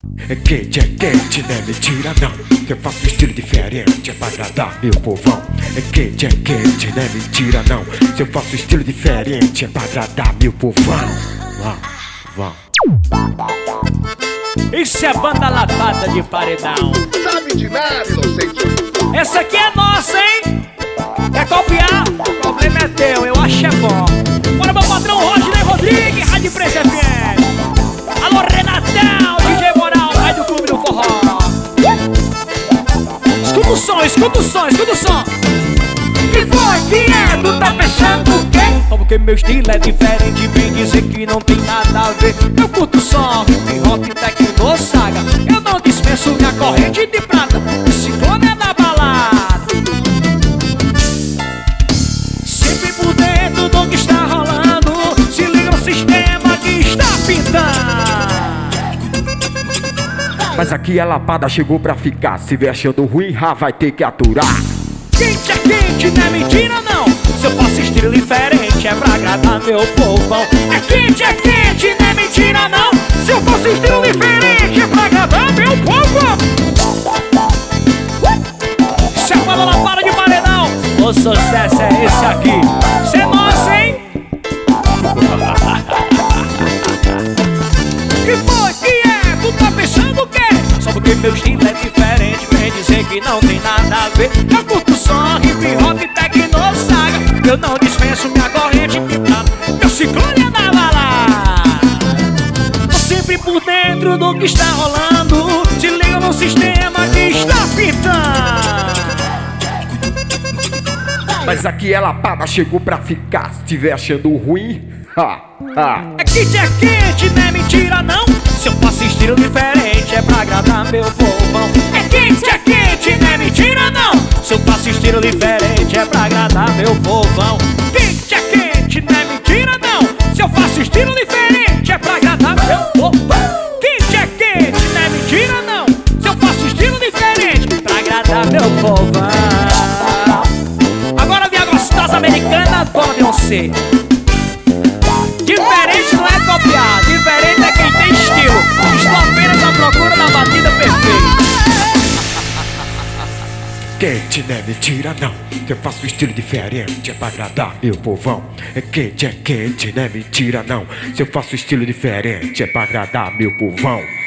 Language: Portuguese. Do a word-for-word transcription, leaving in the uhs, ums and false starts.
É quente, é quente, não é mentira não. Eu faço um estilo diferente, é pra agradar meu povão. É quente, é quente, não é mentira não. Se eu faço um estilo diferente, é pra agradar meu povão. Vão, vão. Isso é banda latada de paredão. Sabe de nada, inocente. Essa aqui é nossa, hein? Quer copiar? O problema é teu, eu acho é bom. Bora, meu patrão Rodney Rodrigues, Rádio Presa F M. Alô, Renatão, D J Moral, pai do Clube do Forró. Escuta o som, escuta o som, escuta o som. Que foi, que é? Tu tá pensando o quê? Só porque meu estilo é diferente, vem dizer que não tem nada a ver. Eu curto som, hip hop, techno, saga. Eu não dispenso minha corrente de prata. O ciclone é na balada. Sempre por dentro do que está rolando. Se liga no sistema que está pintando. Mas aqui a lapada chegou pra ficar. Se vier achando ruim, já vai ter que aturar. Quente é quente, não é mentira não. Se eu faço estilo diferente é pra agradar meu povão. É quente, é quente, não é mentira não. Se eu faço estilo diferente é pra agradar meu povão. Se a bala para de paredão, o sucesso é esse aqui. Cê é nosso, hein? Que foi, que é? Tu tá pensando o quê? Só porque meu estilo é diferente, vem dizer que não tem nada a ver. Eu curto som, hip hop, techno, saga. Eu não dispenso minha corrente pintada. Meu ciclone é na balada. Tô sempre por dentro do que está rolando. Se liga no sistema que está pintando. Mas aqui a lapada chegou pra ficar. Se tiver achando ruim, ha, ha. É quente, é quente, não é mentira não. Se eu faço estilo diferente é pra agradar meu povão. É quente, é quente, não é mentira não. Se eu faço estilo diferente é pra agradar meu povão. Quente, é quente, não é mentira não. Se eu faço estilo diferente é pra agradar meu povão. Quente, é quente, não é mentira não. Se eu faço estilo diferente é pra agradar meu povão. Agora minha gostosa americana, dona Beyoncé. Diferente não é copiar, diferente é quem tem estilo. Estou apenas à procura da batida perfeita. Quente, não é mentira não. Eu faço um estilo diferente, é pra agradar meu povão. É quente, é quente, não é mentira não. Se eu faço um estilo diferente, é pra agradar meu povão.